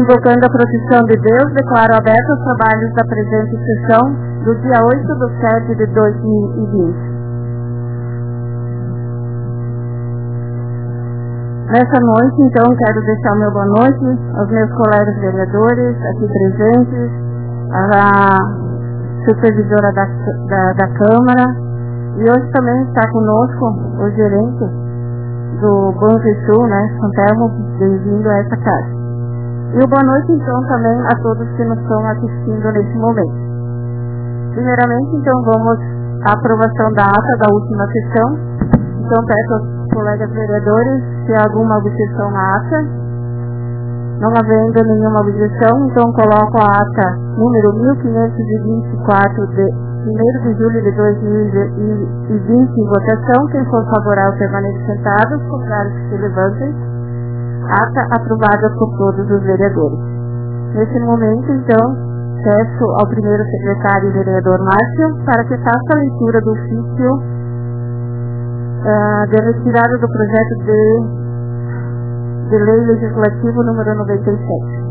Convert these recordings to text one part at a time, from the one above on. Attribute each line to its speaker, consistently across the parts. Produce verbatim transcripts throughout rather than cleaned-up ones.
Speaker 1: Invocando a proteção de Deus, declaro abertos os trabalhos da presente sessão do dia oito de setembro de dois mil e vinte. Nessa noite, então, quero deixar o meu boa noite aos meus colegas vereadores aqui presentes, à supervisora da, da, da Câmara, e hoje também está conosco o gerente do Banrisul, né, Santelmo, bem-vindo a essa casa. E o boa noite, então, também a todos que nos estão assistindo nesse momento. Primeiramente, então, vamos à aprovação da ata da última sessão. Então, peço aos colegas vereadores se há alguma objeção à ata. Não havendo nenhuma objeção, então coloco a ata número mil quinhentos e vinte e quatro de primeiro de julho de dois mil e vinte em votação. Quem for favorável permanece sentado, os contrários que se levantem. Ata aprovada por todos os vereadores. Nesse momento, então, peço ao primeiro secretário, vereador Márcio, para que faça a leitura do ofício uh, de retirada do projeto de, de lei legislativo número noventa e sete.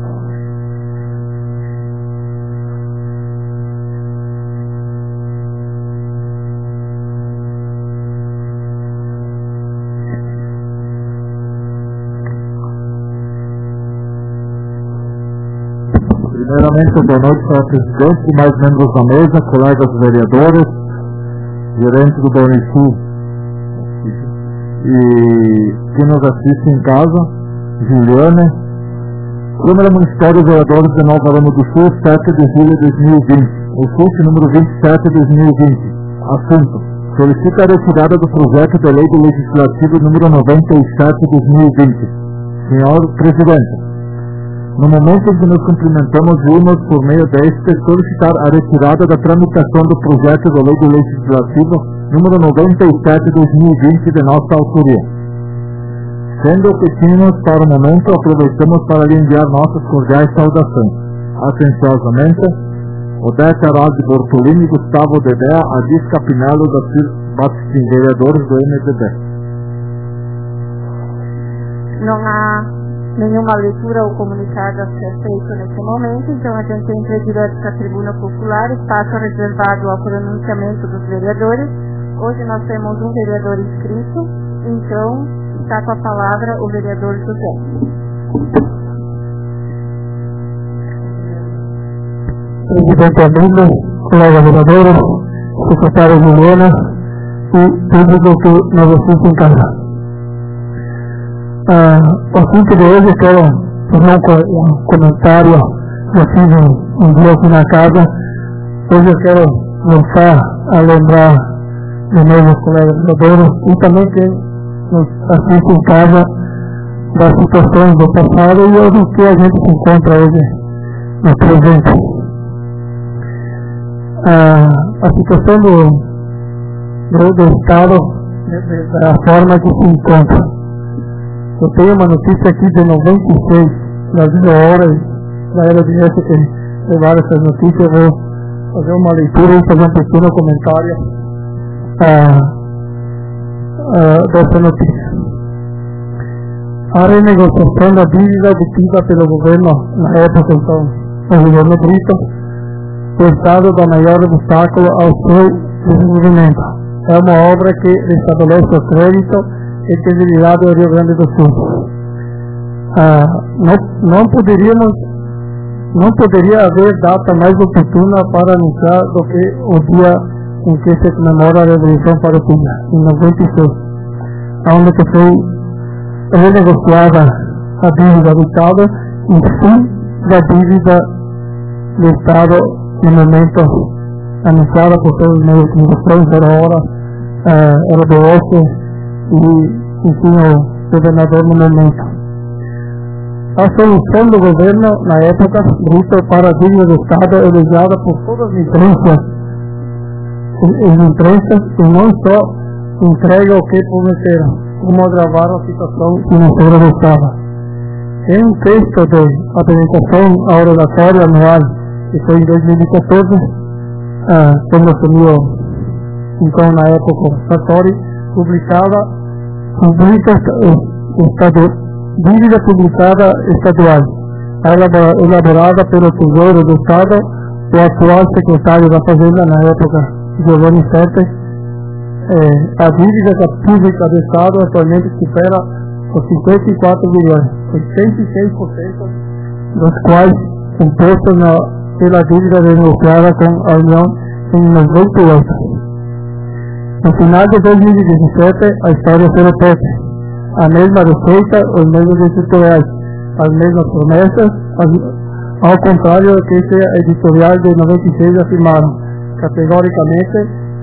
Speaker 2: Primeiramente, boa noite para o presidente e mais membros da mesa, colegas vereadores, gerente do Banrisul e quem nos assiste em casa, Juliane. Câmara Municipal de Vereadores de Nova Lama do Sul, sete de julho de dois mil e vinte. O ofício número vinte e sete de dois mil e vinte. Assunto: solicita a retirada do projeto de lei do legislativo número noventa e sete de dois mil e vinte. Senhor Presidente, no momento em que nos cumprimentamos, vimos por meio deste solicitar a retirada da tramitação do projeto de lei do legislativo número noventa e sete de dois mil e vinte de nossa autoria. Sendo que tínhamos para o momento, aproveitamos para lhe enviar nossas cordiais saudações. Atenciosamente, Odete Araldi Bortolini, Gustavo Dedé, Adis Capinello da Batistin, vereadores do M D B.
Speaker 1: Não há nenhuma leitura ou comunicado a ser feito nesse momento, então a gente entra direto para a tribuna popular, espaço reservado ao pronunciamento dos vereadores. Hoje nós temos um vereador inscrito, então está com a palavra o vereador José.
Speaker 3: Presidente Amanda, colega vereadora, secretária Juliana e público que nos assiste em casa. Ah, o assunto de hoje eu quero fazer um, um comentário que eu fiz um, um dia aqui na casa. Hoje eu quero voltar a lembrar de meus colegas vereadores e também quem nos assiste em casa das situações do passado e o que a gente se encontra hoje no presente. Ah, a situação do, do, do Estado, da forma que se encontra. Eu tenho uma notícia aqui de noventa e seis, Brasil Hora, da era de essa que levaram essas notícias. Eu vou fazer uma leitura e fazer um pequeno comentário ah, ah, dessa notícia. A renegociação da dívida obtida pelo governo, na época então, o governo Brito, o Estado dá maior obstáculo ao seu desenvolvimento. É uma obra que estabelece o crédito e credibilidade do Rio Grande do Sul. Ah, não, não poderíamos, não poderia haver data mais oportuna para anunciar do que o dia em que se comemora a Revolução Farroupilha, em noventa e seis, onde que foi renegociada a dívida do Estado e fim da dívida do Estado no momento anunciada por todos os meios de comunicação, era hora, ah, era do oeste, e, enfim, o governador no momento. A solução do governo, na época, Brito para a dívida do Estado é elogiada por todas as imprensa, as imprensas, e não só entrega o que prometeram, como agravaram a situação financeira do Estado. Em um texto de apresentação à oratória anual, que foi em dois mil e quatorze, ah, quando assumiu, então, na época, o Sartori, publicada, publica, estado, dívida publicada estadual, elaborada pelo Tesouro do Estado, o atual secretário da Fazenda na época, Giovanni Sete. É, a dívida pública do Estado atualmente supera os cinquenta e quatro bilhões, oitenta e seis por cento dos quais impostos na, pela dívida negociada com a União em noventa e oito. No final de dois mil e dezessete, a história se repete. A mesma receita, os mesmos editoriais, as mesmas promessas, as, ao contrário do que esse editorial de noventa e seis afirmaram, categoricamente,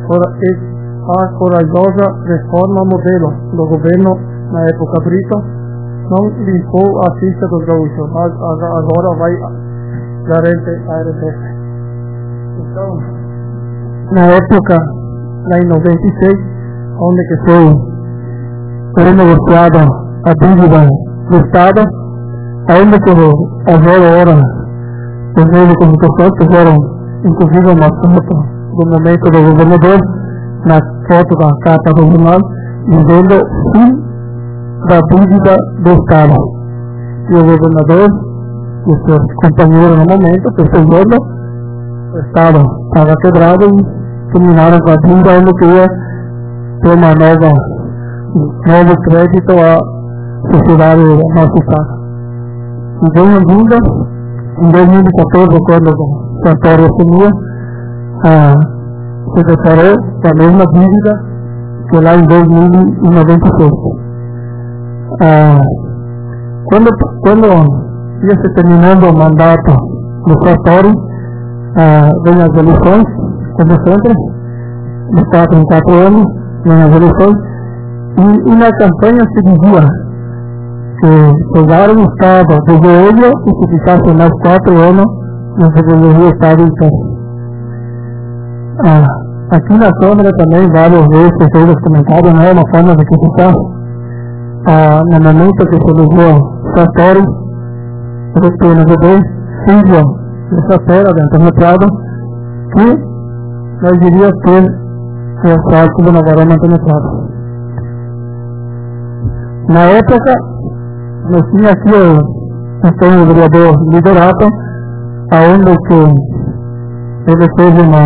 Speaker 3: a corajosa reforma modelo do governo na época Brito não limpou a ficha dos gaúchos, mas agora vai garante a R P F. Então, na época, lá em noventa e seis, onde que foi, foi negociada a dívida do Estado, ainda que agora hora os meios de comunicação fizeram inclusive uma foto do momento do governador na foto da capa do jornal dizendo fim da dívida do Estado, e o governador e os seus companheiros no momento percebendo o Estado estava quebrado e terminaram com a dívida onde queria ter uma nova novo crédito à sociedade do nosso Estado. E bem vinda, em dois mil e quatorze, quando o Santoro assumiu, ah, se declarou a mesma dívida que lá em dois mil e noventa e seis. Ah, quando, quando ia se terminando o mandato do Santoro, ah, vem as eleições, como sempre, de quatro em quatro anos, vem as eleições, e, e na campanha se dizia que pegaram o Estado do joelho e se ficasse mais quatro anos, não se devolveria o Estado inteiro. Ah, aqui na Câmara também, várias vezes, fez os comentários, não é uma forma de criticar. Ah, no momento que se elegeu Sartori, o P N V B, filho de Sartori, dentro do Prado, que nós iríamos ter o asfalto do Navarama penetrado. Na época, nós tínhamos aqui o, o vereador Liberato, aonde que ele fez uma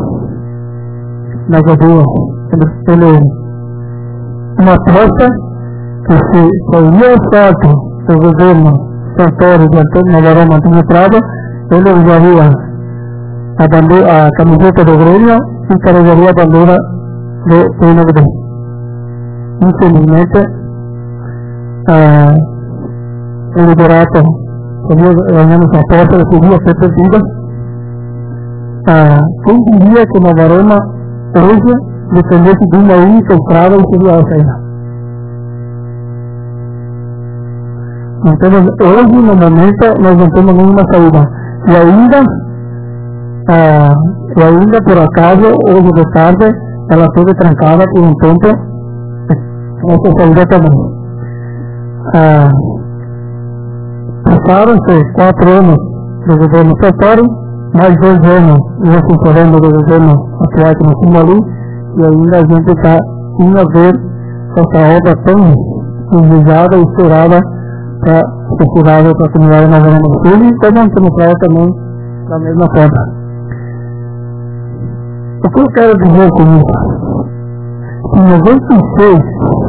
Speaker 3: na Godinha, ele, ele uma aposta que se sairia o fato do governo Santoro de Antônio Navarama penetrado, ele usaria a, bandeira, a camiseta do Grêmio e carregaria a bandeira do P N V B. Infelizmente, ah, o Liberato ganhando essa aposta, que podia ser perdida. Ah, quem diria que Navarama hoje dependesse de uma única estrada e seria essa ainda? Então, hoje, no momento, nós não temos nenhuma saída. E ainda, ah, e ainda por acaso, hoje de tarde, ela esteve trancada por um tempo, essa saída também. Ah, passaram-se quatro anos do governo Sartori, mais dois anos já funcionando do governo atual que nós temos ali, e ainda a gente está indo a ver essa obra tão desejada e esperada para a sociedade, para a comunidade Navarama do Sul, e como Antônio também da mesma forma. O que eu quero dizer com isso? Em noventa e seis,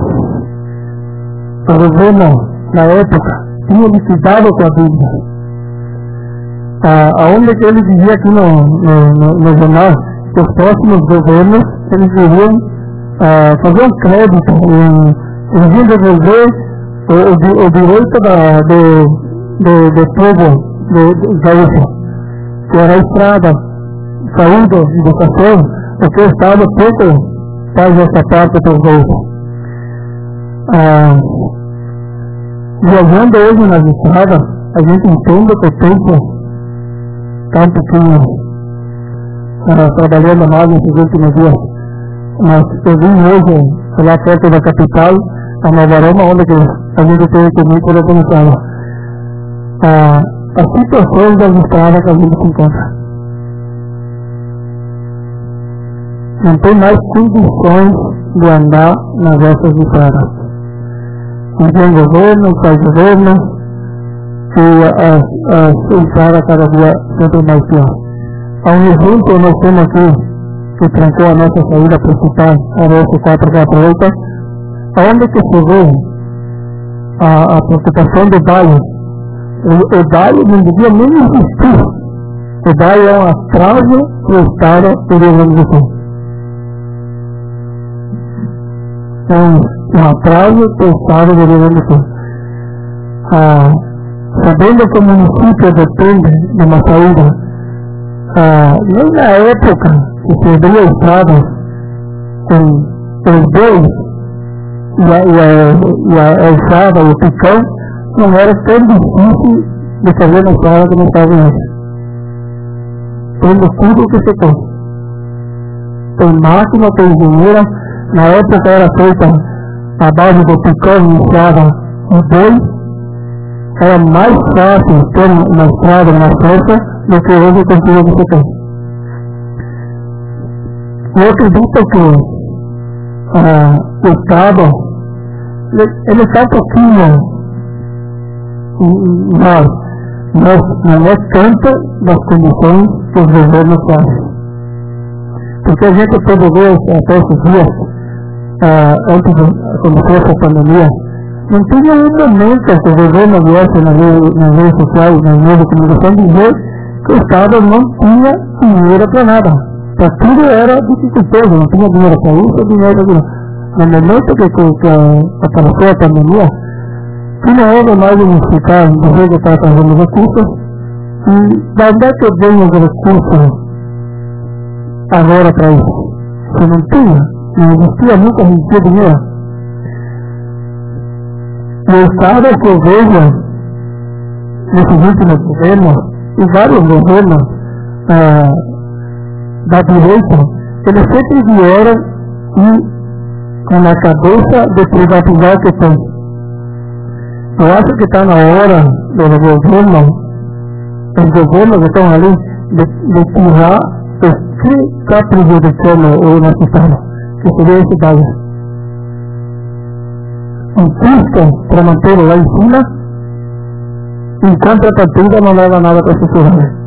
Speaker 3: o governo, na época, tinha liquidado com a dívida. Ah, aonde que ele dizia aqui no, no, no, no jornal que os próximos governos, eles iriam ah, fazer um crédito, um, eles iam devolver o, o, o direito da, do, do, do povo do gaúcho, que era a estrada, saúde, educação, porque o Estado pouco faz essa parte para os gaúchos. Ah, Viajando hoje nas estradas, a gente entende que o tempo está um pouquinho uh, trabalhando mais nesses últimos dias. Mas eu vim hoje lá perto da capital, a Navarama, onde a gente tem comigo por organizada. Uh, as situações das estradas que a gente se encontra. Não tem mais condições de andar nas nossas estradas. Não tem governo, não faz governo, e a, a entrada cada dia sempre mais pior. Há um exemplo, nós temos aqui, que trancou a nossa saída principal, a R S quatrocentos e quarenta e oito, onde que se vê a, a preocupação do D A I. O, o D A I não devia nem existir. O D A I é um atraso do Estado do Rio Grande do Sul. É um, um atraso do Estado do Rio Grande do Sul. Ah, sabendo que o município depende de uma saída, ah, nem na época que se abria estradas com os dois e a, e a, e a, a estrada e o picão, não era tão difícil de fazer na estrada como estava hoje. Tendo tudo o que se tem. Tem máquina, tem engenheira. Na época era feita a base do picão e estrada e dois. Era mais fácil ter uma estrada na força do que hoje com tudo que se tem. Eu acredito que ah, o Estado ele está um pouquinho mal, mas não é tanto das condições que os governos fazem. Porque a gente pode ver até esses dias, ah, antes de começar essa pandemia, não tinha um momento que o governo viesse nas redes sociais, nas meios de comunicação, dizer que o Estado não tinha dinheiro para nada. Para tudo era dificultoso, não tinha dinheiro para isso, dinheiro para isso. No momento que, que, que apareceu a pandemia, que não houve mais de justificar, dizer que está fazendo recursos, e da onde é que vem os recursos agora para isso? Se não tinha, não existia, nunca existia dinheiro. E o Estado que eu vejo nesses últimos governos, e vários governos ah, da direita, eles sempre vieram e com a cabeça de privatizar o que tem. Eu acho que está na hora do governo, os governos que estão ali, de, de tirar o que está prejudicando o nosso Estado, que seria esse daí. Um custo para mantê-lo lá em cima, enquanto a partida não leva nada para a sociedade.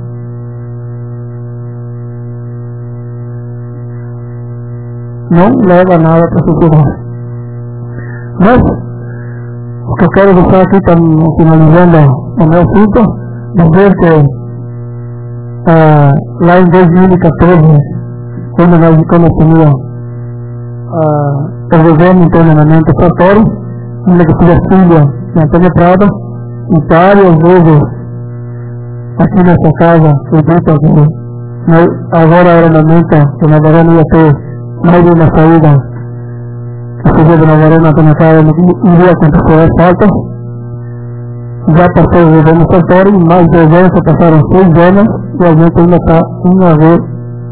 Speaker 3: Não leva nada para a sociedade. Mas, o que eu quero deixar aqui, tá, finalizando o meu assunto, dizer que ah, lá em dois mil e quatorze, quando nós começamos ah, o governo internamente Sartori, onde eu tive a filha de Antônio Prado, e várias vezes aqui nessa casa, eu disse que agora era o momento que nós não ia ter mais uma saída que seria de Nova Arena para Natal, iria acontecer asfalto. Já passou o governo Sartori, mais dois anos, já passaram seis anos, e a gente ainda está sem a ver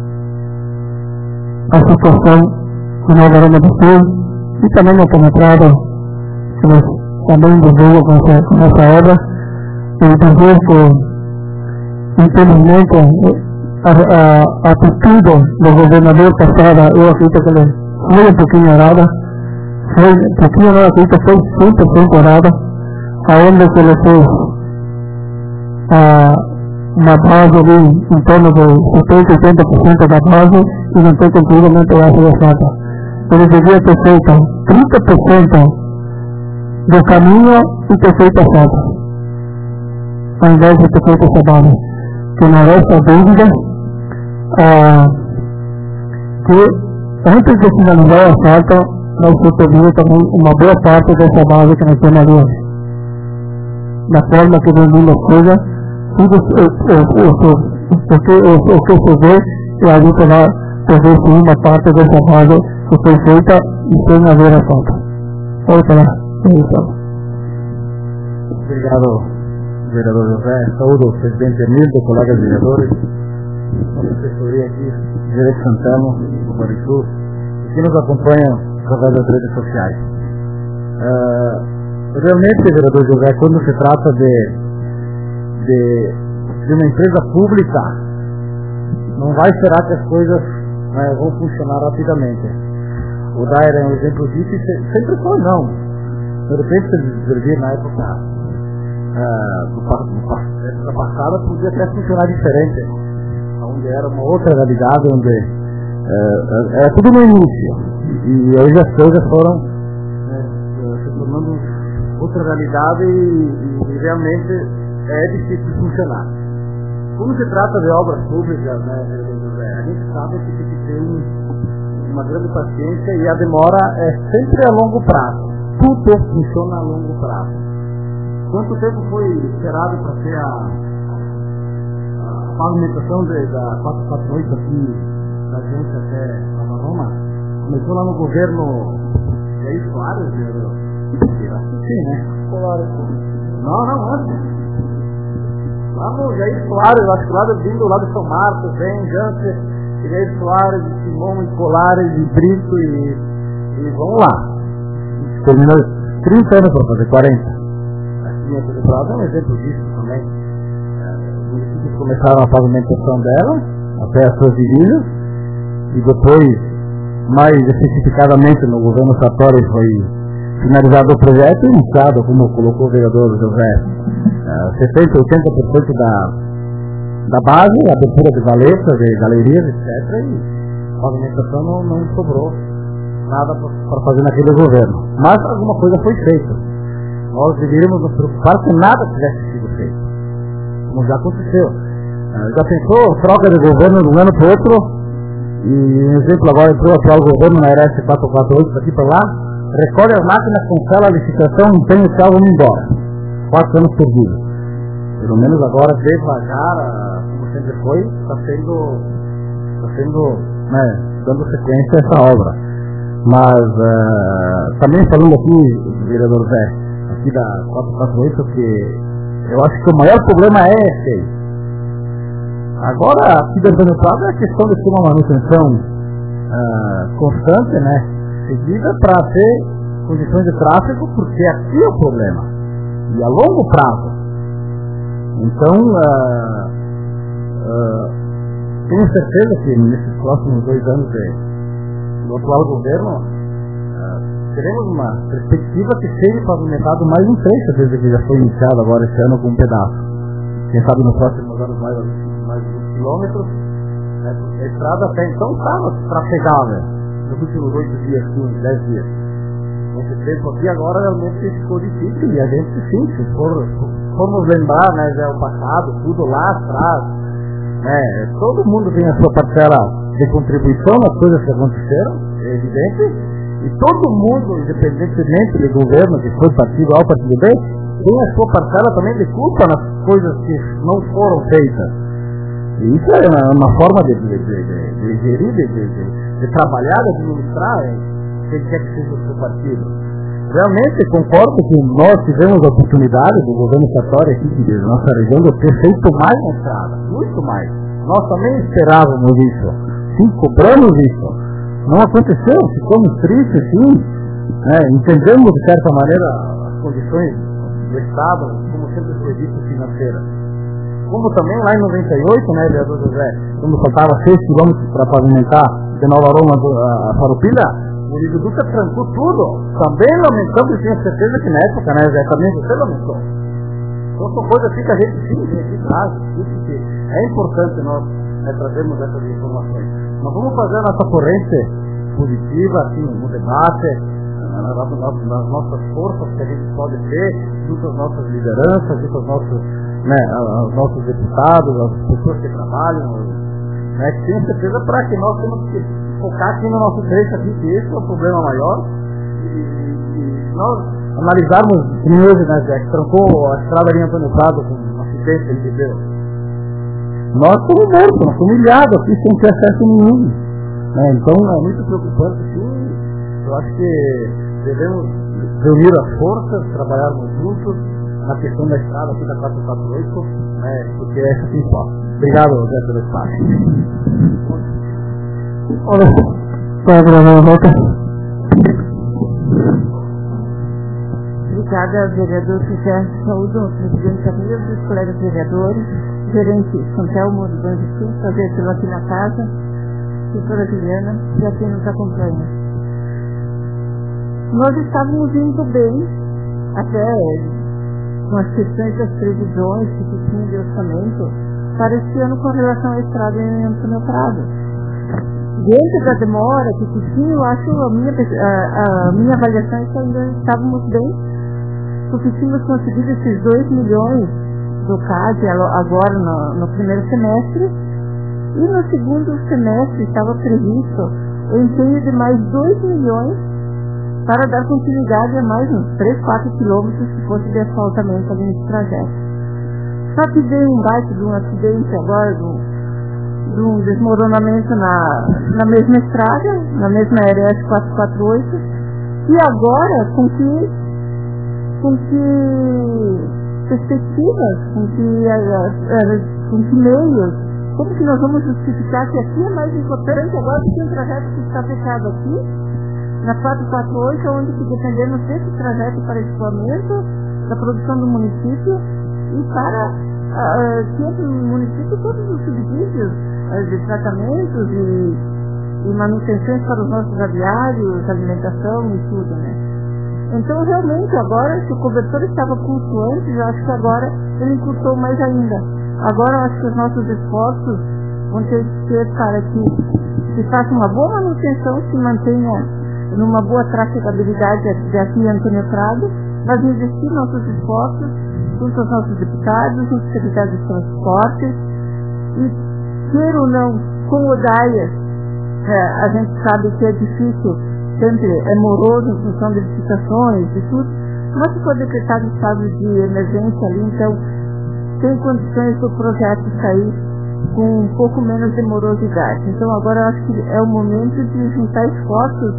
Speaker 3: a situação de Nova Arena do Sul, e também na penetrada, que nós também desenvolvemos com essa, com essa obra, e dizer que, infelizmente, A, a, a atitude do governador passada, eu acredito que ele foi um pouquinho errada, foi um pouquinho, não acredito que foi cem por cento errada, aonde que ele fez a, uma base ali em torno de setenta, oitenta por cento da base e não tem completamente o aço de asfalto. Ele devia ter feito trinta por cento do caminho e ter feito asfalto, ao invés de ter feito essa base. Que não resta dúvida ah, que antes de finalizar o asfalto, nós recebemos também uma boa parte dessa base que nós temos ali hoje. Da forma que vem vindo as coisas, tudo o que se vê, e a gente vai poder sim uma parte dessa base que foi feita e sem haver asfalto. Volta lá.
Speaker 2: Obrigado, vereador José. Saúdo o presidente Emílio, colegas vereadores, nossa assessoria aqui, Direito Santana, do Marisul, e que nos acompanham através das redes sociais. Uh, realmente, vereador José, quando se trata de, de, de uma empresa pública, não vai esperar que as coisas né, vão funcionar rapidamente. O Dair é um exemplo disso e sempre foi não. De repente, se servir na época
Speaker 4: uh, do, do, época passada podia até funcionar diferente, onde era uma outra realidade, onde uh, era tudo no início, e hoje as coisas foram uh, se tornando outra realidade e, e realmente é difícil funcionar. Quando se trata de obras públicas, né, a gente sabe que tem que ter um, uma grande paciência e a demora é sempre a longo prazo. Tudo funciona a longo prazo. Quanto tempo foi esperado para ter a, a pavimentação de, da quatrocentos e quarenta e oito aqui da gente até Nova Roma? Começou lá no governo Jair Soares? Eu acho que sim, né? Não, não, antes. Lá no Jair Soares, eu acho que lá vindo lá de São Marcos, vem Jansen, Jair Soares, Simão, Colares, e Brito e, e vamos lá. Terminou trinta anos para fazer, quarenta. Aqui em Antônio Prado é um exemplo disso também. Os municípios começaram a pavimentação dela, até as suas divisas, e depois, mais especificadamente no governo Sartori, foi finalizado o projeto e iniciado, como colocou o vereador José, setenta, oitenta por cento da, da base, a abertura de valetas, de galerias, etcétera. E a pavimentação não, não sobrou nada para fazer naquele governo. Mas alguma coisa foi feita. Nós deveríamos nos preocupar que nada tivesse sido feito, como já aconteceu. Já pensou, troca de governo de um ano para o outro, e um exemplo agora entrou o atual governo na R S quatrocentos e quarenta e oito daqui para lá, recolhe as máquinas, cancela a licitação, empenha o carro e vamos embora. Quatro anos perdidos. Pelo menos agora, devagar, como sempre foi, está sendo, está sendo, né, dando sequência a essa obra. Mas, uh, também falando aqui, vereador Zé, aqui da quatrocentos e quarenta e oito, que eu acho que o maior problema é esse aí. Agora, aqui dentro do Prado é a questão de ter uma manutenção uh, constante, né, seguida para ter condições de tráfego, porque aqui é o problema. E a longo prazo. Então, uh, uh, tenho certeza que nesses próximos dois anos de, do atual governo, uh, teremos uma perspectiva que seja pavimentado mais um trecho, desde que já foi iniciado agora esse ano com um pedaço. Quem sabe nos próximos anos mais, mais vinte quilômetros. Né, a estrada até então estava trafegável nos últimos oito dias, quinze, dez dias. Esse tempo aqui agora realmente ficou difícil e a gente sim, se for, formos lembrar, né, já é o passado, tudo lá atrás, né, todo mundo tem a sua parcela de contribuição nas coisas que aconteceram, é evidente, e todo mundo, independentemente do governo, que foi partido A ou partido B, tem a sua parcela também de culpa nas coisas que não foram feitas. E isso é uma, uma forma de, de, de, de, de gerir, de, de, de, de trabalhar, de administrar, hein? Quem quer que seja o seu partido. Realmente concordo que nós tivemos a oportunidade do governo Sartori aqui de nossa região de ter feito mais na estrada, muito mais. Nós também esperávamos isso, sim, cobramos isso. Não aconteceu, ficamos tristes, sim, né? Entendemos de certa maneira as condições do Estado, como sempre foi dito, financeira. Como também lá em noventa e oito, né, vereador José, quando faltava seis quilômetros para pavimentar de Nova Roma a Farroupilha, o Lídio Dutra trancou tudo. Também lamentamos e tenho certeza que na época, né, Zé, também você lamentou. Então são coisas assim que a gente sim, a gente traz, que é importante nós, né, trazermos essas informações. Nós vamos fazer a nossa corrente positiva, assim, no debate, nas, nas, nas nossas forças que a gente pode ter, junto às nossas lideranças, junto aos nossos, né, aos nossos deputados, às pessoas que trabalham, né, que tenho certeza para que nós temos que focar aqui no nosso trecho aqui, que esse é o problema maior, e, e nós analisarmos que hoje, né, Zé, que trancou a estrada ali em Antônio Prado com um acidente, entendeu? Nós somos mortos, nós somos humilhados aqui sem ter acesso nenhum, né? Então é muito preocupante, sim. Eu acho que devemos reunir as forças, trabalharmos juntos na questão da estrada aqui da quatrocentos e quarenta e oito, né, porque é essa que importa. Obrigado, Zé, pelo espaço.
Speaker 3: Olha, para a volta.
Speaker 1: Obrigada, vereador José. Saúdo o presidente da Câmara dos colegas vereadores, gerente Santelmo do Banco do Sul, prazer tê-lo aqui na casa, doutora Juliana e a quem nos acompanha. Nós estávamos indo bem até com as questões das previsões que se tinha de orçamento para este ano com relação à estrada em Antônio Prado. Dentro da demora que se tinha, eu acho a minha, a, a minha avaliação é que ainda estávamos bem, porque tínhamos conseguido esses dois milhões do C A D agora no, no primeiro semestre, e no segundo semestre estava previsto o empenho de mais dois milhões para dar continuidade a mais uns três, quatro quilômetros que fosse de asfaltamento ali nesse trajeto. Só que veio um baita de um acidente agora, de um, de um desmoronamento na, na mesma estrada, na mesma R S quatrocentos e quarenta e oito, e agora com que, com que perspectivas, com que, com que meios, como que nós vamos justificar que aqui é mais importante agora do que um trajeto que está fechado aqui, na quatrocentos e quarenta e oito, onde que dependemos desse trajeto para escoamento, da produção do município e para uh, que entre no município todos os subsídios uh, de tratamentos e, e manutenções para os nossos aviários, alimentação e tudo, né? Então, realmente, agora, se o cobertor estava curto antes, eu acho que agora ele encurtou mais ainda. Agora, eu acho que os nossos esforços vão ter que ser para que se faça uma boa manutenção, se mantenha numa boa trafegabilidade de aqui em Antônio Prado, mas investir nossos esforços junto aos nossos deputados, junto aos secretários de transportes, e queira ou não, com o DAIA, é, a gente sabe que é difícil, sempre é moroso em função de licitações e tudo, mas se for decretado estado de emergência ali, então tem condições do projeto sair com um pouco menos de morosidade. Então agora eu acho que é o momento de juntar esforços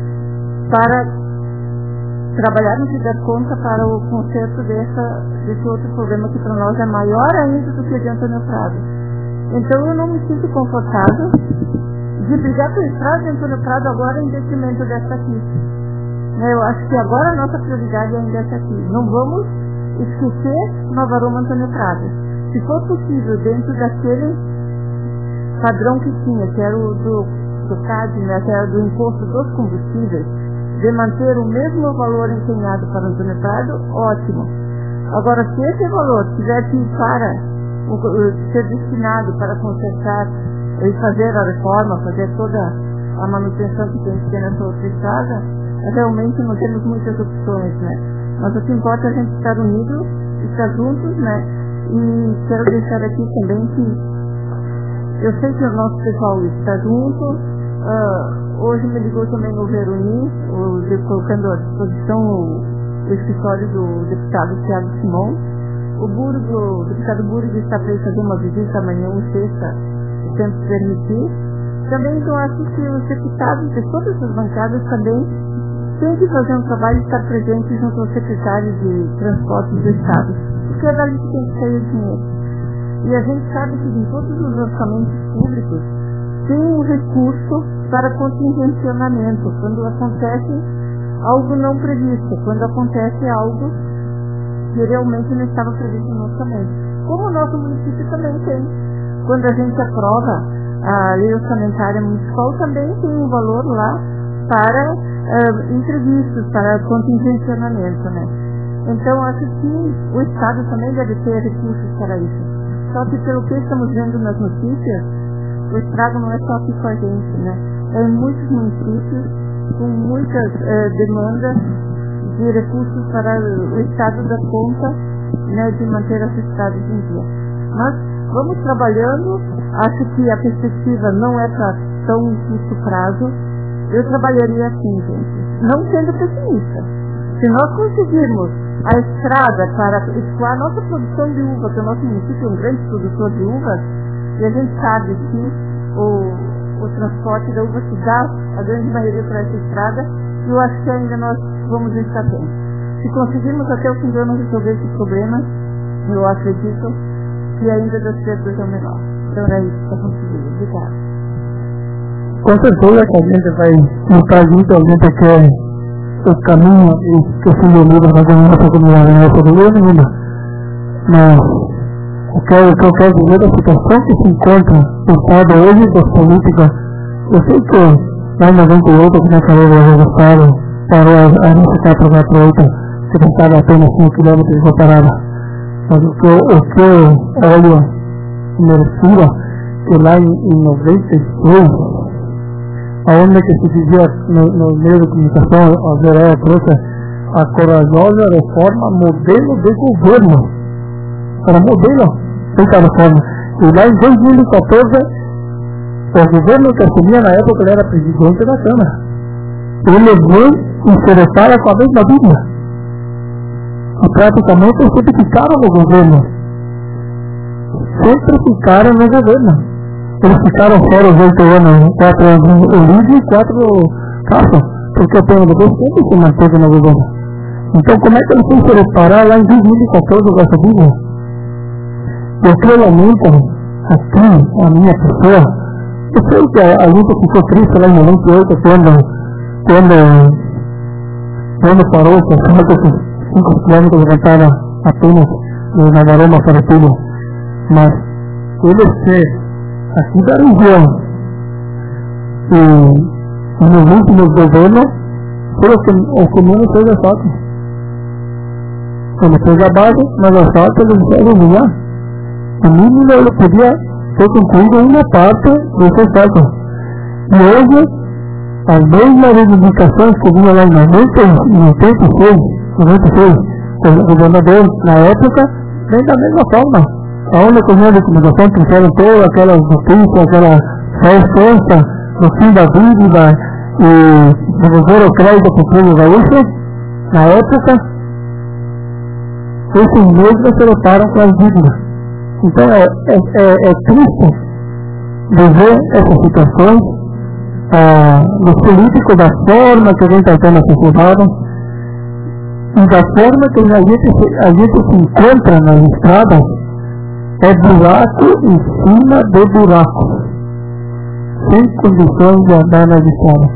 Speaker 1: para trabalharmos e dar conta para o conserto dessa, desse outro problema que para nós é maior ainda do que o de Antônio Prado. Então eu não me sinto confortável de brigar pela estrada de Antônio Prado agora em detrimento dessa aqui. Eu acho que agora a nossa prioridade ainda é essa aqui. Não vamos esquecer Nova Roma Antônio Prado. Se for possível, dentro daquele padrão que tinha, que era o do, do C A D, né, que era do imposto dos combustíveis, de manter o mesmo valor empenhado para Antônio Prado, ótimo. Agora, se esse valor tiver que ir para o, ser destinado para consertar e fazer a reforma, fazer toda a manutenção que tem que ter nessa outra estrada, realmente não temos muitas opções, né? Mas o que importa é a gente estar unido, estar juntos, né? E quero deixar aqui também que eu sei que o nosso pessoal está junto. Uh, hoje me ligou também o Veroni, o, de, colocando à disposição o, o escritório do deputado Thiago Simão. O Burgo, o deputado Burgo está para fazer uma visita amanhã ou sexta, se tempo permitir. Também eu acho que os deputados de todas as bancadas também têm que fazer um trabalho e estar presente junto aos secretários de transporte do Estado, porque é dali que tem que sair o dinheiro. E a gente sabe que em todos os orçamentos públicos tem um recurso para contingenciamento, quando acontece algo não previsto, quando acontece algo que realmente não estava previsto no orçamento. Como o nosso município também tem. Quando a gente aprova a lei orçamentária municipal, também tem um valor lá para uh, imprevistos, para contingenciamento, né? Então, acho que o Estado também deve ter recursos para isso. Só que, pelo que estamos vendo nas notícias, o estrago não é só aqui com a gente, né? É em muitos municípios, com muitas uh, demandas de recursos para o Estado dar conta, né, de manter as estradas em dia. Mas vamos trabalhando. Acho que a perspectiva não é para tão curto prazo. Eu trabalharia assim, gente, não sendo pessimista. Se nós conseguirmos a estrada para escoar a nossa produção de uva, que o nosso município é um grande produtor de uvas, e a gente sabe que o, o transporte da uva se dá a grande maioria para essa estrada, eu acho que ainda nós vamos estar bem. Se conseguirmos até o fim do ano resolver esse problema, eu acredito que ainda das perdas é o menor. Então é isso que está conseguindo. Obrigada.
Speaker 3: Com certeza que a gente vai lutar junto, a gente quer o caminho e que se unidos na nossa comunidade, na nossa comunidade, mas o que eu quero dizer da situação que se encontra o Estado hoje das políticas, eu sei que lá em noventa e oito, que na carreira do Estado, para a R S quatrocentos e quarenta e oito, que não estava apenas cinco quilômetros de parada. Mas o que, o que eu olho merecia que lá em, em noventa e seis, aonde que se dizia no, no meio de comunicação, a Vera trouxe a corajosa reforma modelo de governo. Era modelo feita a reforma. E lá em dois mil e quatorze, o governo que assumia na época, ele era presidente da Câmara. Ele veio e se repara com a mesma Bíblia. E praticamente sempre ficaram no governo. Sempre ficaram no governo. Eles ficaram fora os oito anos, quatro anos o Lídio e quatro Castro, porque o plano de Deus sempre se manteve no governo. Então, como é que eles vão se reparar lá em dois mil e quatorze com essa Bíblia? Eu creio lamento aqui, a minha pessoa. Eu sei que a, a luta ficou triste lá em noventa e oito, quando, quando, quando parou o asfalto, que cinco quilômetros levantaram apenas de Navaroma para Pilha. Mas eles que aqui da região e nos últimos governos foram o que menos fez asfalto. Quando fez a base, mas o asfalto eles fizeram já. O mínimo ele podia ser concluído uma parte desse asfalto. E hoje, as mesmas reivindicações que vinham lá em noventa e seis, noventa e seis, o governador na época, vem da mesma forma. A única coisa de comunicação que fizeram todas aquelas notícias, aquela festa no fim da vida e devolver o crédito para o povo gaúcho, na época, esses mesmos se reparam com as dívidas. Então é, é, é, é triste de ver essas situações ah, dos políticos, da forma que vem tratando a sociedade e da forma que a gente, a gente se encontra nas estradas, é buraco em cima de buraco, sem condições de andar nas estradas.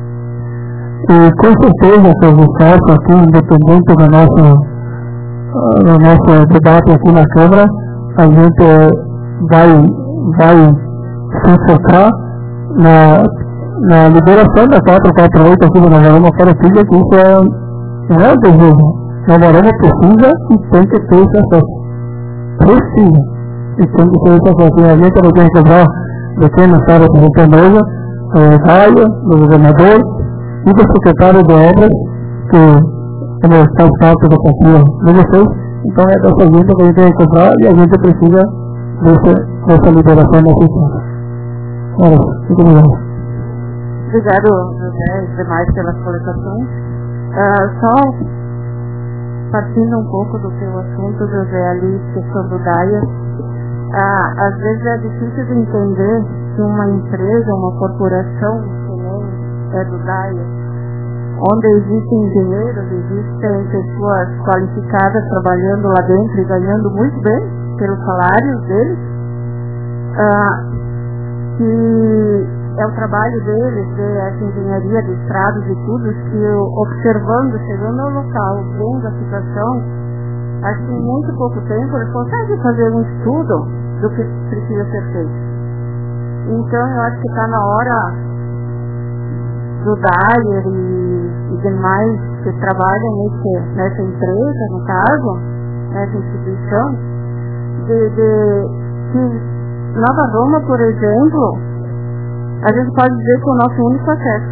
Speaker 3: E com certeza que eu faço aqui, independente do nosso, do nosso debate aqui na Câmara, a gente vai, vai se focar na, na liberação da quatrocentos e quarenta e oito aqui do Navaroma para Pilha, que isso é, não é o desejo. Navaroma precisa e tem que ter esse acesso. Precisa e tem que ter esse acesso. E a gente não tem que cobrar de quem não está representando hoje, o Raio, do governador e do secretário de obras, que faz parte da partida de vocês. Então é dessa gente que a gente tem que cobrar e a gente precisa dessa, dessa liberação da cultura. Olha, fica melhor.
Speaker 1: Obrigado, José, e demais pelas colocações. Uh, só partindo um pouco do teu assunto, José, ali, questão do Daia, uh, às vezes é difícil de entender que uma empresa, uma corporação, que nem é do Daia, onde existem engenheiros, existem pessoas qualificadas trabalhando lá dentro e ganhando muito bem pelos salários deles, ah, que é o trabalho deles, de essa engenharia de estradas e tudo, que eu, observando, chegando ao local, vendo a situação, acho que em muito pouco tempo eles conseguem fazer um estudo do que precisa ser feito. Então eu acho que está na hora do Dyer e, e demais que trabalham nesse, nessa empresa, no caso, nessa instituição, de, de que Nova Roma, por exemplo, a gente pode dizer que é o nosso único acesso.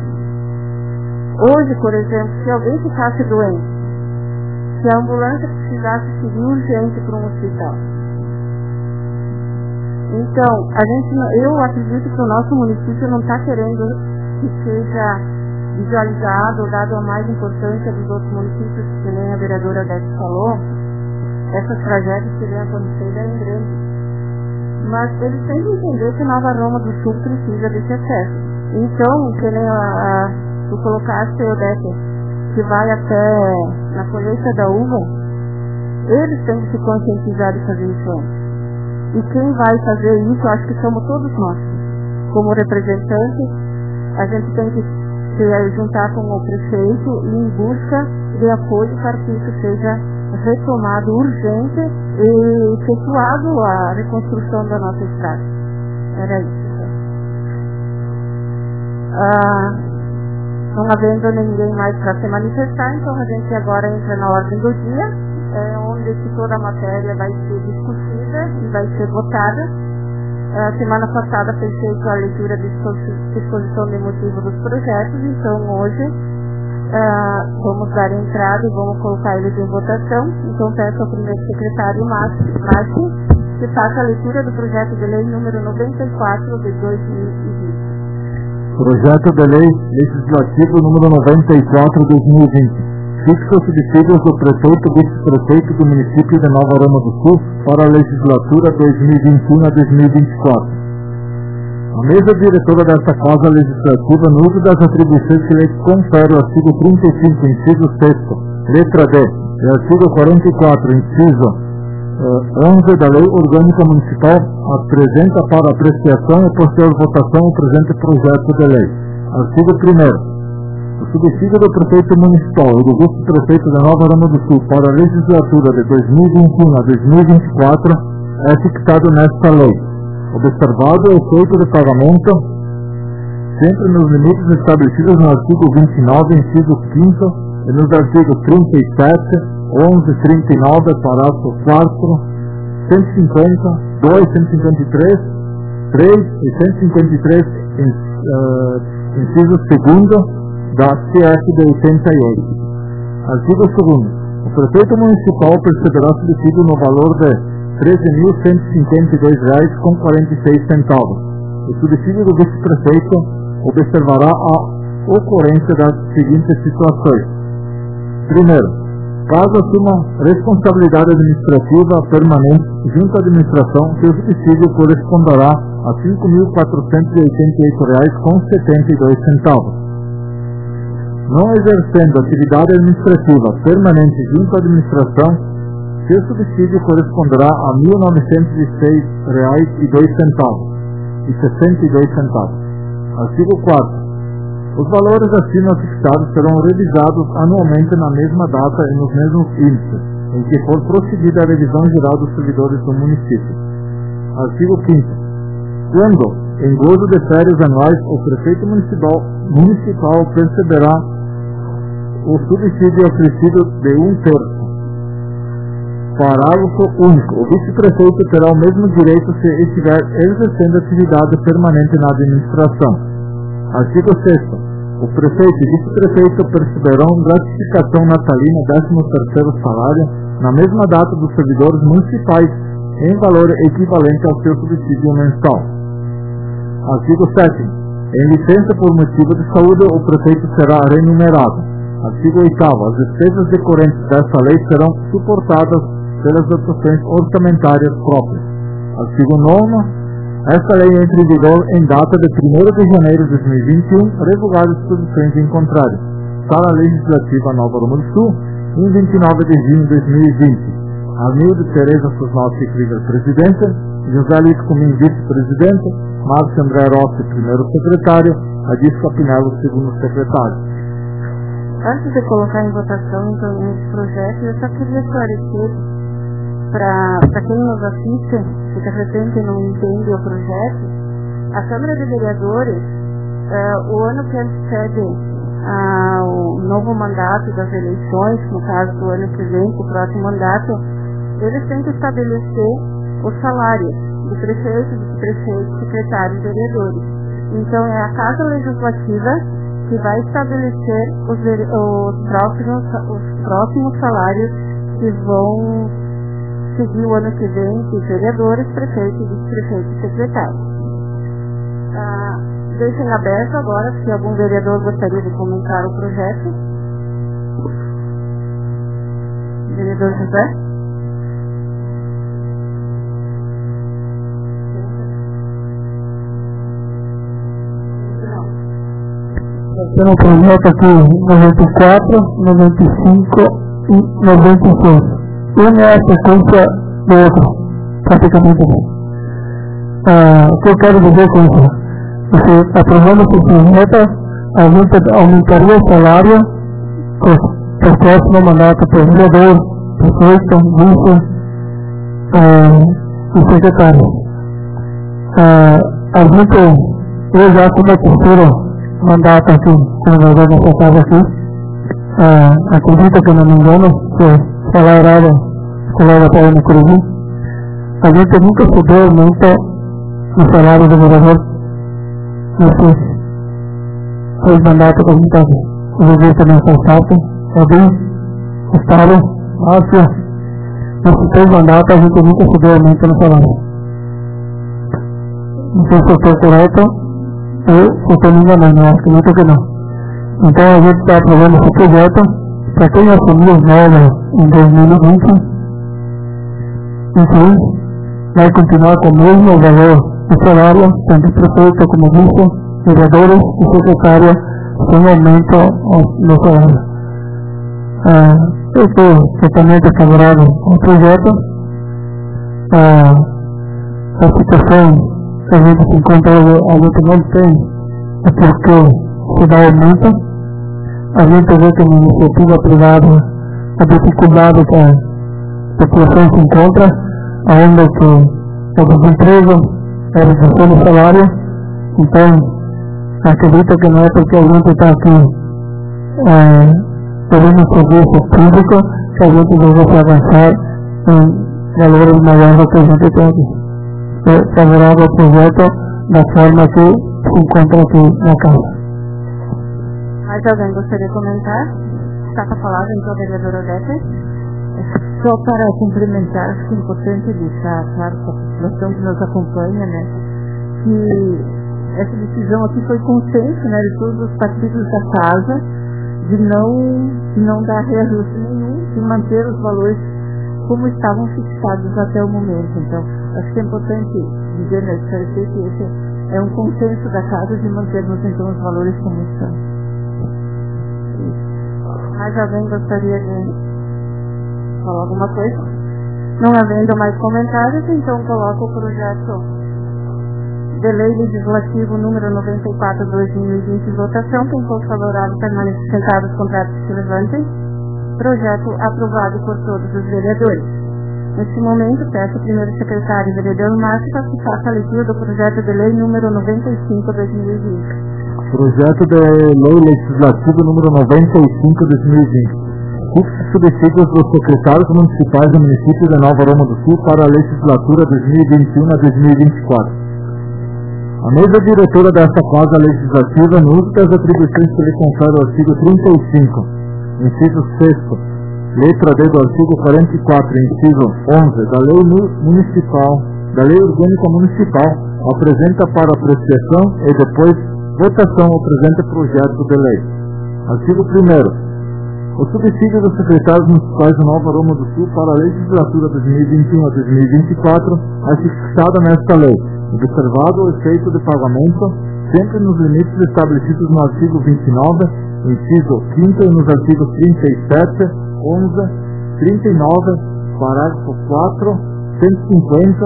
Speaker 1: Hoje, por exemplo, se alguém ficasse doente, se a ambulância precisasse seguir urgente para um hospital, então, a gente, eu acredito que o nosso município não está querendo que seja visualizado, dado a mais importância dos outros municípios, que nem a vereadora Dete falou, essas tragédias que vêm acontecendo é grande. Mas eles têm que entender que Nova Roma do Sul precisa desse acesso. Então, que nem a, a, tu colocaste, Odete, que vai até na colheita da uva, eles têm que se conscientizar de fazer isso antes. E quem vai fazer isso, acho que somos todos nós. Como representantes, a gente tem que se juntar com o prefeito e em busca de apoio para que isso seja retomado urgente e efetuado a reconstrução da nossa estrada. Era isso. Ah, Não havendo ninguém mais para se manifestar, então a gente agora entra na ordem do dia, é, onde toda a matéria vai ser discutida e vai ser votada. A semana passada foi feita a leitura de exposição de motivo dos projetos, então hoje uh, vamos dar entrada e vamos colocar eles em votação. Então peço ao primeiro secretário, Márcio, que faça a leitura do projeto de lei número noventa e quatro de dois mil e vinte.
Speaker 2: Projeto de Lei Legislativo número noventa e quatro de dois mil e vinte. Fixa os subsídios do prefeito e vice-prefeito do município de Nova Arama do Sul para a legislatura dois mil e vinte e um a dois mil e vinte e quatro. A mesa diretora desta Casa Legislativa, no uso das atribuições que lhe confere o artigo trinta e cinco, inciso seis, letra D, e artigo quarenta e quatro, inciso onze da Lei Orgânica Municipal, apresenta para apreciação e posterior votação o presente projeto de lei. Artigo primeiro. O subsídio do prefeito municipal e do vice-prefeito de Nova Arama do Sul para a legislatura de dois mil e vinte e um a dois mil e vinte e quatro é fixado nesta lei, observado o efeito de pagamento sempre nos limites estabelecidos no artigo vinte e nove, inciso quinto, e nos artigos trinta e sete, onze, trinta e nove, parágrafo quarto, cento e cinquenta, dois, cento e cinquenta e três, três e cento e cinquenta e três, uh, inciso segundo, da C F de oitenta e oito. Artigo segundo. O prefeito municipal perceberá subsídio no valor de treze mil cento e cinquenta e dois reais com quarenta e seis centavos. O subsídio do vice-prefeito observará a ocorrência das seguintes situações. Primeiro, caso assuma responsabilidade administrativa permanente junto à administração, seu subsídio corresponderá a cinco mil quatrocentos e oitenta e oito reais com setenta e dois centavos. Não exercendo atividade administrativa permanente junto à administração, seu subsídio corresponderá a mil novecentos e seis reais e dois centavos e sessenta e dois centavos. Artigo quarto. Os valores acima fixados serão revisados anualmente na mesma data e nos mesmos índices em que for procedida a revisão geral dos servidores do município. Artigo quinto. Quando, em gozo de férias anuais, o prefeito municipal, municipal perceberá o subsídio oferecido de um terço. Parágrafo único. O vice-prefeito terá o mesmo direito se estiver exercendo atividade permanente na administração. Artigo sexto. O prefeito e vice-prefeito perceberão gratificação natalina décimo terceiro salário na mesma data dos servidores municipais em valor equivalente ao seu subsídio mensal. Artigo sétimo. Em licença por motivo de saúde, o prefeito será remunerado. Artigo oitavo. As despesas decorrentes desta lei serão suportadas pelas dotações orçamentárias próprias. Artigo nono. Esta lei entra em vigor em data de primeiro de janeiro de dois mil e vinte e um, revogadas as disposições em contrário. Sala Legislativa Nova Arama do Sul, em vinte e nove de junho de dois mil e vinte. Arnildo Tereza Susnowski Krieger, presidente. José Luiz Comim, vice-presidente. Márcio André Rossi, primeiro secretário. Adisca Pinello, segundo secretário.
Speaker 1: Antes de colocar em votação então, esse projeto, eu só queria esclarecer para quem nos assiste, que de repente não entende o projeto. A Câmara de Vereadores, uh, o ano que antecede uh, o novo mandato das eleições, no caso do ano que vem, o próximo mandato, eles têm que estabelecer os salários do prefeito, do prefeito, secretário e vereadores. Então é a Casa Legislativa que vai estabelecer os, os, próximos, os próximos salários que vão seguir o ano que vem de vereadores, prefeitos, vice-prefeitos e secretários. Ah, deixem aberto agora se algum vereador gostaria de comentar o projeto. Vereador José?
Speaker 3: Tem um projeto aqui noventa e quatro, noventa e cinco e noventa e seis. Um é a sequência do outro, praticamente. Ah, o que eu quero dizer com isso? Você, aprovando esse projeto, a gente aumentaria o salário para o próximo mandato para o vereador, prefeito, vice ah, e secretário. Ah, a gente, eu já como terceiro mandato aqui, como nós vamos passar aqui, ah, acredito que não me engano, se falar errado, o colega está aí no Curitiba, a gente nunca estudou muito o salário do vereador nesses dois mandatos que a gente teve. O registro nessa estado, o Estado, Ásia, nesses três mandatos a gente nunca estudou muito no salário. Não sei se eu estou correto, ou se estou me enganando, acredito que não. Então a gente está aprovando esse projeto para quem assumiu os novos em dois mil e vinte, enfim, vai continuar com o mesmo valor de salário, tanto prefeito como vice, vereadores e secretária, sem aumento no salário. Ah, eu estou totalmente favorável ao projeto. Ah, a situação que a gente se encontra, a gente não tem o porquê se dar aumento. A gente vê que na iniciativa privada a dificuldade que a população se encontra, ainda que o desemprego, a redução do salário. Então, acredito que não é porque a gente está aqui é, fazendo um serviço público que a gente deve se avançar em valores maiores do que a gente tem aqui. É favorável ao projeto da forma que se encontra aqui na casa.
Speaker 1: Mais alguém gostaria de comentar? Está com a palavra, então, a vereadora Odete.
Speaker 5: Só para complementar, acho que é importante deixar claro para a população que nos acompanha, né, que essa decisão aqui foi consenso, né, de todos os partidos da casa, de não, de não dar reajuste nenhum, de manter os valores como estavam fixados até o momento. Então, acho que é importante dizer, né, esclarecer que esse é um consenso da casa de mantermos então os valores como estão.
Speaker 1: Mais alguém gostaria de falar alguma coisa? Não havendo mais comentários, então coloco o projeto de lei legislativo número noventa e quatro barra dois mil e vinte em votação. Quem for favorável permanece sentado, os contrários se levantem. Projeto aprovado por todos os vereadores. Neste momento, peço ao primeiro secretário, vereador Márcio, para que faça a leitura do projeto de lei número noventa e cinco barra dois mil e vinte.
Speaker 2: Projeto de lei legislativo número noventa e cinco barra dois mil e vinte. Fixos subsídios dos secretários municipais do município de Nova Roma do Sul para a legislatura dois mil e vinte e um a dois mil e vinte e quatro. A mesa diretora desta casa legislativa, no uso das atribuições que lhe confere o artigo trinta e cinco, inciso sexto, letra D do artigo quarenta e quatro, inciso onze da Lei Municipal, da Lei Orgânica Municipal, apresenta para apreciação e depois votação o presente projeto de lei. Artigo primeiro. O subsídio dos secretários municipais de Nova Roma do Sul para a legislatura dois mil e vinte e um a dois mil e vinte e quatro é fixado nesta lei, observado o efeito de pagamento, sempre nos limites estabelecidos no artigo vinte e nove, inciso quinto, e nos artigos trinta e sete, onze, trinta e nove, parágrafo quatro, cento e cinquenta,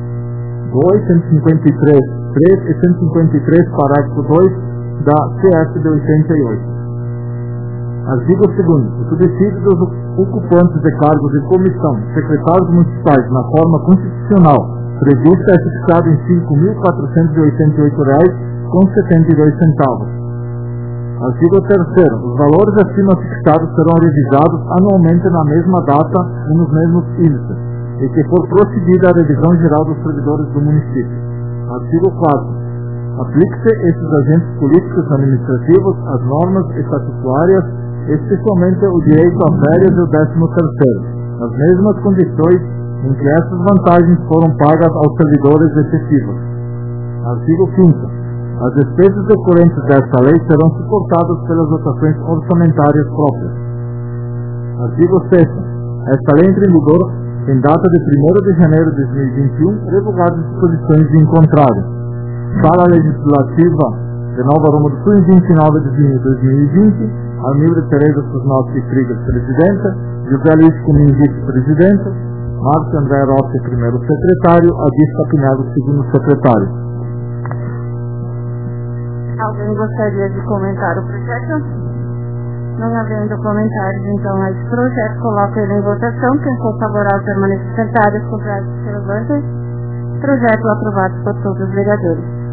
Speaker 2: dois, cento e cinquenta e três, três e cento e cinquenta e três, parágrafo dois, da C F de oitenta e oito. Artigo segundo. O subsídio dos ocupantes de cargos de comissão, secretários municipais, na forma constitucional prevista, é fixado em cinco mil quatrocentos e oitenta e oito reais com setenta e dois centavos. Artigo terceiro. Os valores acima fixados serão revisados anualmente na mesma data e nos mesmos índices, e que for procedida a revisão geral dos servidores do município. Artigo quarto. Aplique-se esses agentes políticos administrativos as normas estatutárias, especialmente o direito a férias e o décimo terceiro, nas mesmas condições em que essas vantagens foram pagas aos servidores efetivos. Artigo quinto. As despesas decorrentes desta lei serão suportadas pelas dotações orçamentárias próprias. Artigo sexto. Esta lei entra em vigor em data de primeiro de janeiro de dois mil e vinte e um, revogadas as disposições em contrário. Sala Legislativa de Nova Roma do Sul, em vinte e nove de junho de dois mil e vinte, Almilda Tereza Susnowski Frigas, presidenta, José Luiz Cumin, vice-presidente, Márcio André Rossi, primeiro secretário, Adista Pinheiro, segundo secretário.
Speaker 1: Alguém gostaria de comentar o projeto? Não havendo comentários, então, a esse projeto, coloco ele em votação. Quem for favorável permanece sentado, os contrários se levantem. Projeto aprovado por todos os vereadores.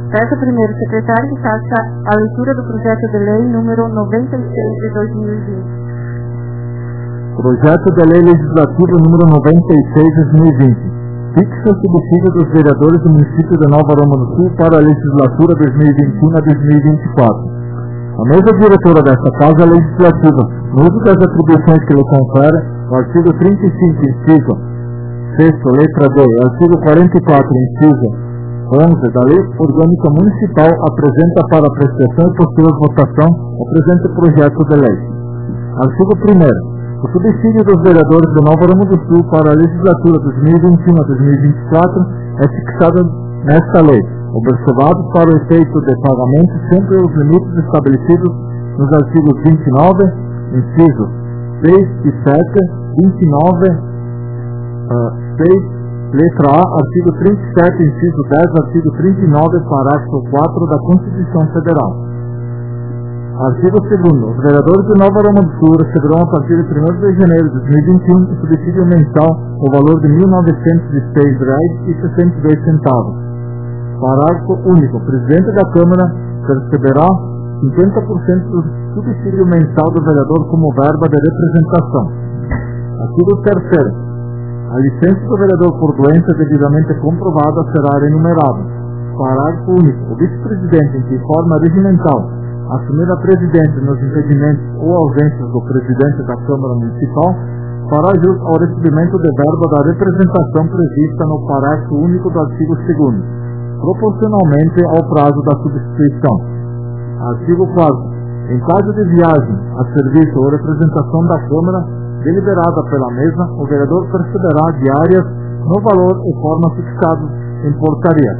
Speaker 1: Peço ao primeiro secretário que faça a leitura do projeto de lei número noventa e seis de dois mil e vinte.
Speaker 2: Projeto de Lei Legislativa número noventa e seis de dois mil e vinte. Fixa o subsídio dos vereadores do município de Nova Aroma do Sul para a legislatura dois mil e vinte e um a dois mil e vinte e quatro. A mesa diretora desta Casa Legislativa, no uso das atribuições que lhe confere, o artigo trinta e cinco, inciso sexto, letra D, e artigo quarenta e quatro, inciso onze da Lei Orgânica Municipal, apresenta para apreciação e posterior votação o presente projeto de lei. Artigo primeiro. O subsídio dos vereadores de Nova Aroma do Sul para a legislatura dois mil e vinte e um a dois mil e vinte e quatro é fixado nesta lei, observado para o efeito de pagamento sempre os limites estabelecidos nos artigos vinte e nove, incisos seis e sete, vinte e nove, uh, seis, letra A, artigo trinta e sete, inciso dez, artigo trinta e nove, parágrafo quatro da Constituição Federal. Artigo segundo. Os vereadores de Nova Aroma do Sul receberão a partir de primeiro de janeiro de dois mil e vinte e um o subsídio mensal no valor de mil novecentos e seis reais e sessenta e dois centavos. Parágrafo único. O presidente da Câmara receberá cinquenta por cento do subsídio mensal do vereador como verba de representação. Artigo terceiro. A licença do vereador por doença devidamente comprovada será remunerada. Parágrafo único. O vice-presidente, em que forma regimental assumir a presidência nos impedimentos ou ausências do presidente da Câmara Municipal, fará jus ao recebimento de verba da representação prevista no parágrafo único do artigo segundo, proporcionalmente ao prazo da substituição. Artigo quarto. Em caso de viagem a serviço ou representação da Câmara, deliberada pela mesa, o vereador receberá diárias no valor e forma fixados em portaria.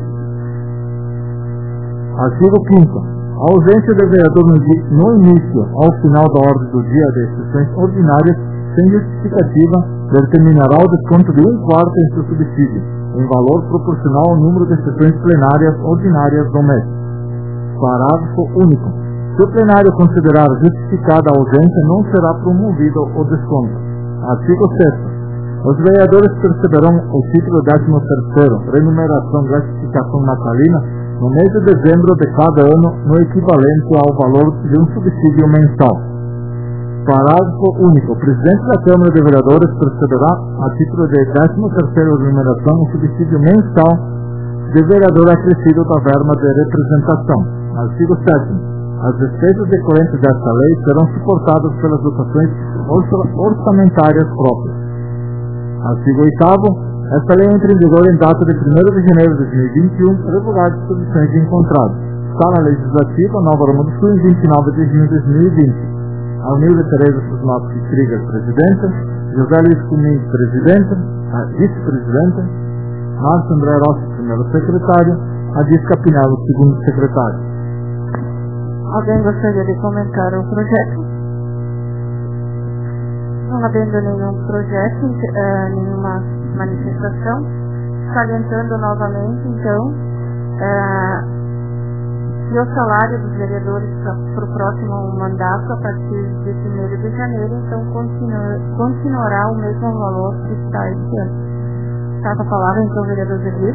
Speaker 2: Artigo quinto. A ausência do vereador no início ao final da ordem do dia de sessões ordinárias, sem justificativa, determinará o desconto de um quarto em seu subsídio, em valor proporcional ao número de sessões plenárias ordinárias do mês. Parágrafo único. Se o plenário considerar justificada a ausência, não será promovido o desconto. Artigo sexto. Os vereadores receberão o título décimo terceiro, remuneração gratificação natalina, no mês de dezembro de cada ano, no equivalente ao valor de um subsídio mensal. Parágrafo único. O presidente da Câmara de Vereadores receberá, a título de décimo terceiro remuneração, um subsídio mensal de vereador acrescido da verba de representação. Artigo sétimo. As despesas decorrentes desta lei serão suportadas pelas dotações orçamentárias próprias. Artigo oitavo. Esta lei entra em vigor em data de primeiro de janeiro de dois mil e vinte e um, regular disposições de encontrado. Sala Legislativa, Nova Aroma do Sul, em vinte e nove de junho de dois mil e vinte. Almilda Tereza Susmatos Krieger, Presidenta. José Luiz Cunha, Presidenta. A Vice-Presidenta. Márcio André Rossi, Primeiro Secretário. A Disca Pinello, Segundo Secretário.
Speaker 1: Alguém gostaria de comentar o projeto? Não havendo nenhum projeto, uh, nenhuma manifestação, salientando novamente, então, uh, que o salário dos vereadores para o próximo mandato, a partir de primeiro de janeiro, então, continua, continuará o mesmo valor que está este ano. Está a palavra, então, vereador Zé.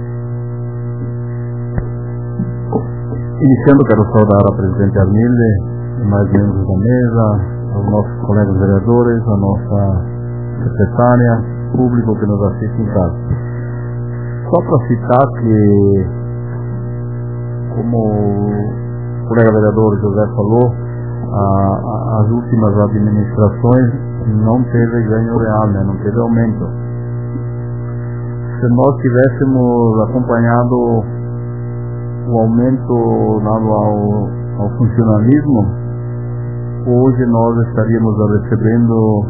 Speaker 6: Iniciando, quero saudar a presidente Armilde, mais membros da mesa, aos nossos colegas vereadores, a nossa secretária, público que nos assiste em casa. Só para citar que, como o colega vereador José falou, a, a, as últimas administrações não teve ganho real, né? Não teve aumento. Se nós tivéssemos acompanhado o aumento dado ao, ao funcionalismo, hoje nós estaríamos recebendo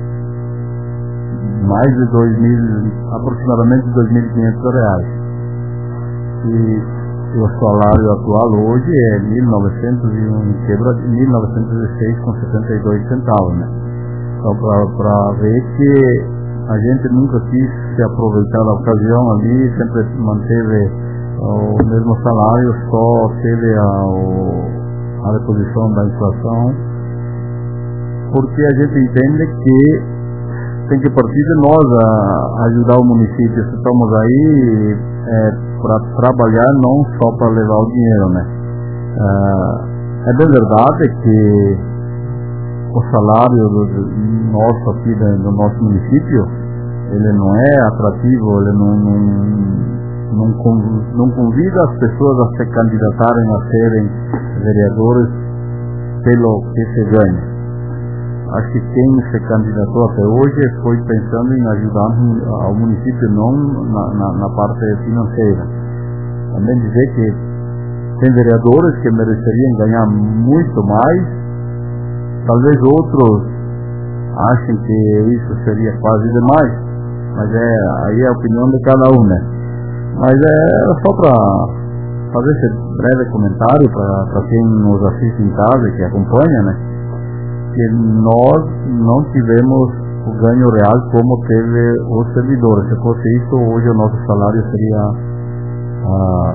Speaker 6: mais de dois mil, aproximadamente dois mil e quinhentos reais. E o salário atual hoje é mil novecentos e um, quebra de mil novecentos e seis reais e setenta e dois centavos, né? Então, para ver que a gente nunca quis se aproveitar da ocasião ali, sempre manteve o mesmo salário, só teve a, a reposição da inflação, porque a gente entende que tem que partir de nós a ajudar o município. Estamos aí é, para trabalhar, não só para levar o dinheiro, né? Ah, é bem verdade que o salário do, do nosso aqui do nosso município, ele não é atrativo, ele não, não, não, não convida as pessoas a se candidatarem a serem vereadores pelo que se ganha. Acho que quem se candidatou até hoje foi pensando em ajudar ao município, não na, na, na parte financeira. Também dizer que tem vereadores que mereceriam ganhar muito mais, talvez outros achem que isso seria quase demais, mas é, aí é a opinião de cada um, né? Mas é só para fazer esse breve comentário para quem nos assiste em casa e que acompanha, né? Que nós não tivemos o ganho real como teve os servidores. Se fosse isso, hoje o nosso salário seria ah,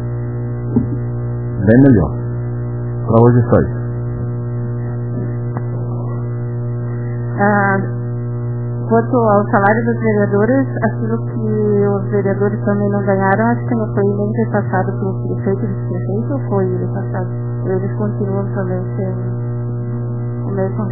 Speaker 6: bem melhor. Para hoje só isso.
Speaker 1: Ah, quanto ao salário dos vereadores, aquilo que os vereadores também não ganharam, acho que não foi nem repassado pelo prefeito e vice-prefeito, ou foi repassado? Eles continuam também sendo mesmo.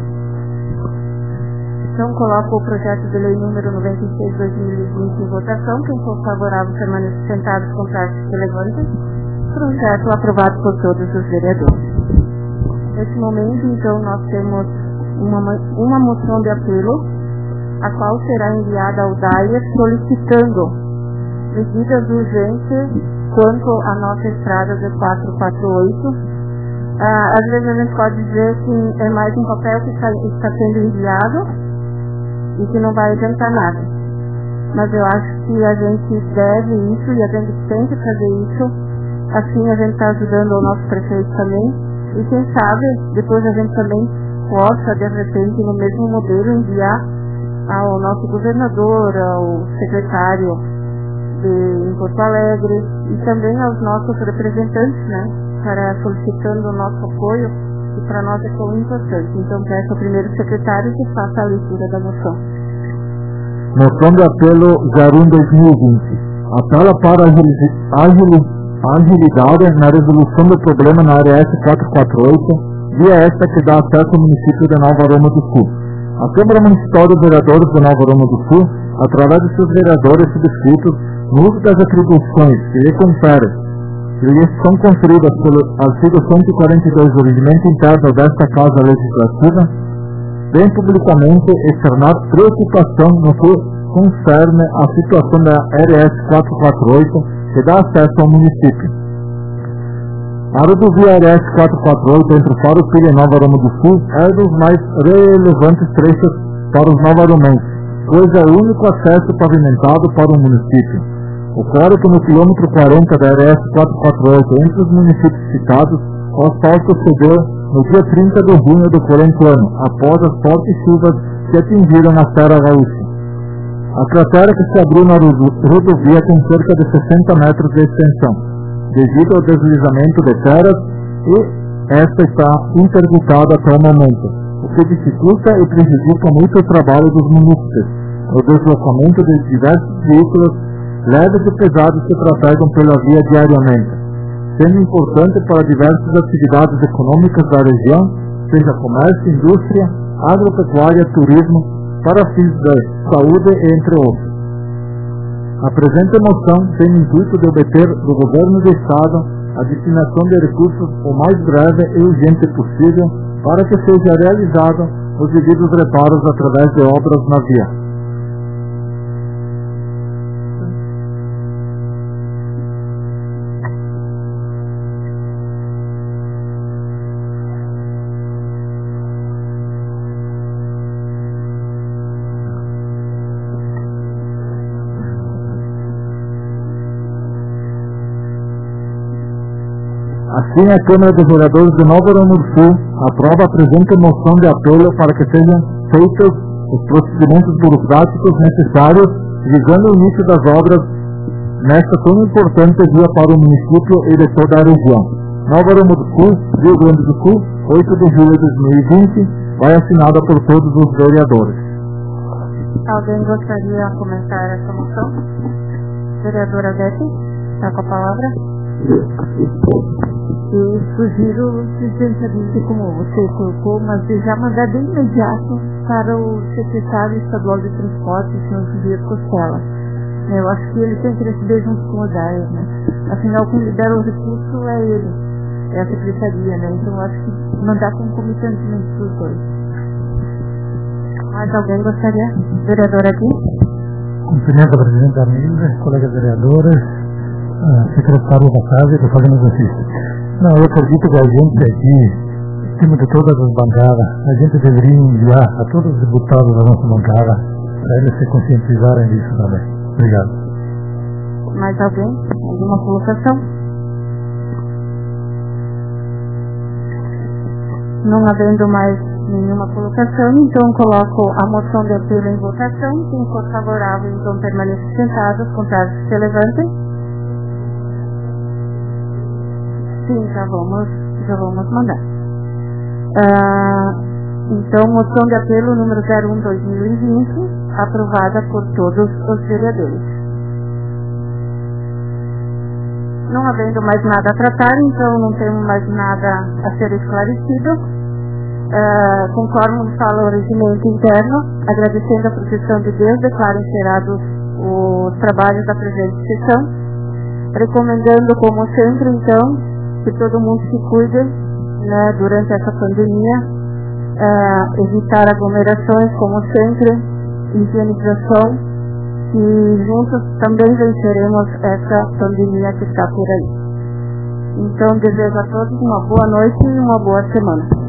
Speaker 1: Então coloco o projeto de lei número noventa e seis, dois mil e vinte em votação. Quem for favorável permaneça sentado com práticas relevantes. Projeto aprovado por todos os vereadores. Nesse momento, então, nós temos uma, uma moção de apelo, a qual será enviada ao D A I E R solicitando medidas urgentes quanto à nossa estrada de quatrocentos e quarenta e oito. Ah, às vezes a gente pode dizer que é mais um papel que está, está sendo enviado e que não vai adiantar nada. Mas eu acho que a gente deve isso e a gente tem que fazer isso. Assim a gente está ajudando o nosso prefeito também. E quem sabe, depois a gente também possa, de repente, no mesmo modelo, enviar ao nosso governador, ao secretário de, em Porto Alegre e também aos nossos representantes, né? Para solicitando o nosso apoio, que para nós é tão importante. Então peço ao primeiro secretário que faça a leitura da moção.
Speaker 2: Moção de apelo zero um dois mil e vinte. Apela para a agilidade na resolução do problema na área S quatrocentos e quarenta e oito, via esta que dá acesso ao município de Nova Aroma do Sul. A Câmara Municipal dos Vereadores de Nova Aroma do Sul, através de seus vereadores subscritos, no uso das atribuições que lhe conferem e lhes são conferidas pelo artigo cento e quarenta e dois do Regimento Interno desta Casa Legislativa, vem publicamente externar preocupação no que concerne a situação da R S quatrocentos e quarenta e oito que dá acesso ao município. A rodovia R S quatrocentos e quarenta e oito entre Faro Filho e Nova Aroma do Sul é um dos mais relevantes trechos para os novaromenses, pois é o único acesso pavimentado para o município. Ocorre que no quilômetro quarenta da R S quatrocentos e quarenta e oito, entre os municípios citados, o asfalto cedeu no dia trinta de junho do corrente ano, após as fortes chuvas que atingiram a Serra Gaúcha. A cratera que se abriu na rodovia tem cerca de sessenta metros de extensão, devido ao deslizamento de terras, e esta está interditada até o momento, o que dificulta e prejudica muito o trabalho dos munícipes, o deslocamento de diversos veículos leves e pesados que trafegam pela via diariamente, sendo importante para diversas atividades econômicas da região, seja comércio, indústria, agropecuária, turismo, para fins de saúde, entre outros. A presente moção tem o intuito de obter do Governo do Estado a destinação de recursos o mais breve e urgente possível para que seja realizado os devidos reparos através de obras na via. Assim, a Câmara dos Vereadores de Nova Aroma do Sul aprova a presente moção de apelo para que sejam feitos os procedimentos burocráticos necessários visando o início das obras nesta tão importante via para o município e de toda a região. Nova Aroma do Sul, Rio Grande do Sul, oito de julho de dois mil e vinte, vai assinada por todos os vereadores.
Speaker 1: Alguém gostaria de comentar essa moção? Vereadora Bete? Está com a palavra?
Speaker 5: Eu sugiro, presidente, como você colocou, mas já mandar de imediato para o secretário estadual de transporte, o senhor Juliano Costela. Eu acho que ele tem que receber junto com o D A E, né? Afinal, quem libera o recurso é ele, é a secretaria, né? Então, eu acho que mandar concomitantemente para os dois.
Speaker 1: Mais alguém gostaria? Vereador aqui?
Speaker 3: Cumprimento a presidente Armilde, colegas vereadores, secretário da Casa e do Fazenda Justiça. Não, eu acredito que a gente aqui, em cima de todas as bancadas, a gente deveria enviar a todos os deputados da nossa bancada para eles se conscientizarem disso também. Obrigado.
Speaker 1: Mais alguém? Alguma colocação? Não havendo mais nenhuma colocação, então coloco a moção de apelo em votação. Quem for favorável, então permaneça sentado, os contrários se levantem. Sim, já vamos, já vamos mandar. Ah, então, moção de apelo número zero um barra dois mil e vinte, aprovada por todos os vereadores. Não havendo mais nada a tratar, então não temos mais nada a ser esclarecido. Uh, conforme fala o regimento interno, agradecendo a proteção de Deus, declaro encerrados os trabalhos da presente sessão, recomendando, como sempre, então, que todo mundo se cuide, né, durante essa pandemia, uh, evitar aglomerações, como sempre, higienização, e juntos também venceremos essa pandemia que está por aí. Então, desejo a todos uma boa noite e uma boa semana.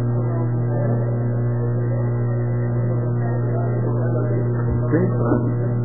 Speaker 6: Sim,